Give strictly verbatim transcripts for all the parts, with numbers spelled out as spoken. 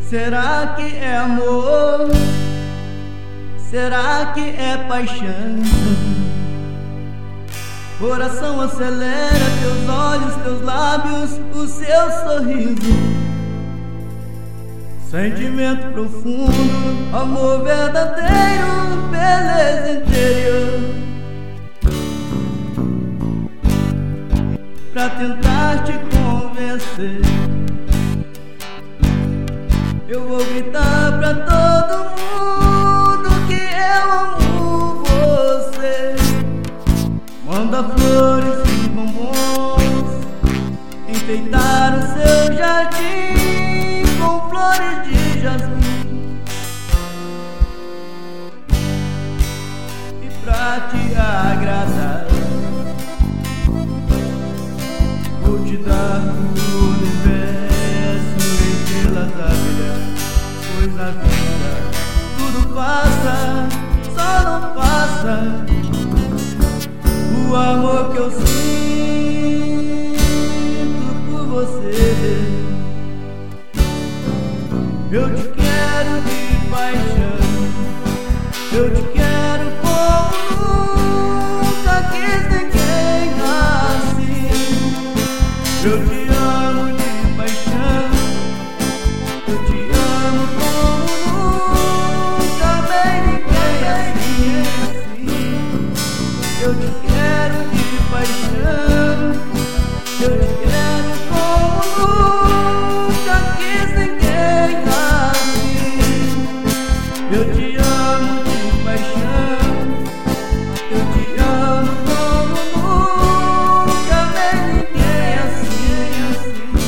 Será que é amor? Será que é paixão? Coração acelera, teus olhos, teus lábios, o seu sorriso. Sentimento profundo, amor verdadeiro, beleza interior. Pra tentar te convencer, eu vou gritar pra todo mundo que eu amo você. Manda flores e bombons, enfeitar o seu jardim com flores de jasmim. E pra te agradar, vou te dar o universo, estrelas a brilhar, pois na vida tudo passa, só não passa o amor que eu sinto por você. Eu te quero de paixão, eu te quero como nunca quis ninguém assim. Eu te amo de paixão, eu te amo como nunca amei ninguém assim. Eu te quero de paixão, eu te quero como nunca quis ninguém assim. Eu te amo de paixão, eu te amo como nunca amei ninguém assim, assim.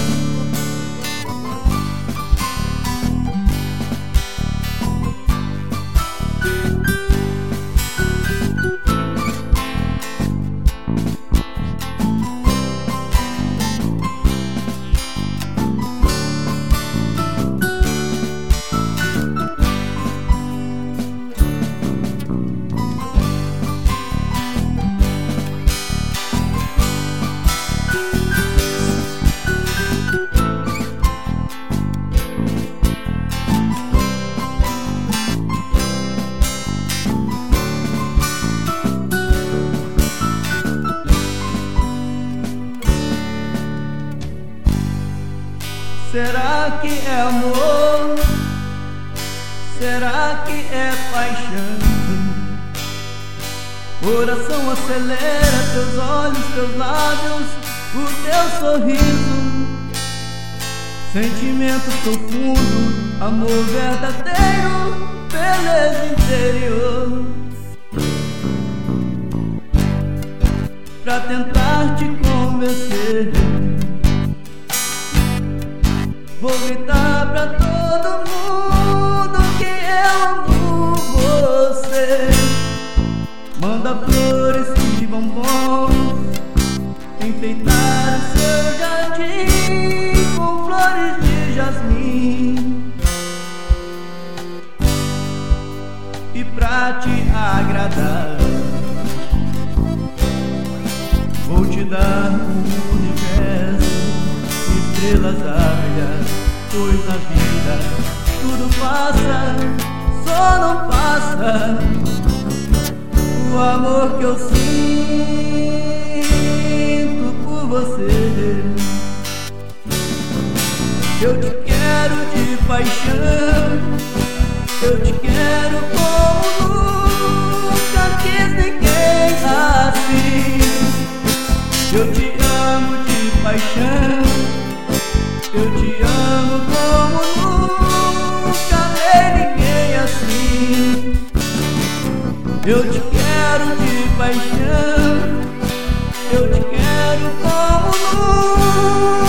Será que é amor? Será que é paixão? Coração acelera, teus olhos, teus lábios, o teu sorriso. Sentimento profundo, amor verdadeiro, beleza interior. Pra tentar te convencer, vou gritar pra todo mundo que eu amo você. Manda flores e bombons, enfeitar o seu jardim com flores de jasmim. E pra te agradar, vou te dar o universo, estrelas a brilhar, pois na vida tudo passa, só não passa o amor que eu sinto por você. Eu te quero de paixão, eu te quero como nunca quis ninguém assim. Eu te amo de paixão, eu te amo como nunca amei ninguém assim. Eu te quero de paixão, eu te quero como nunca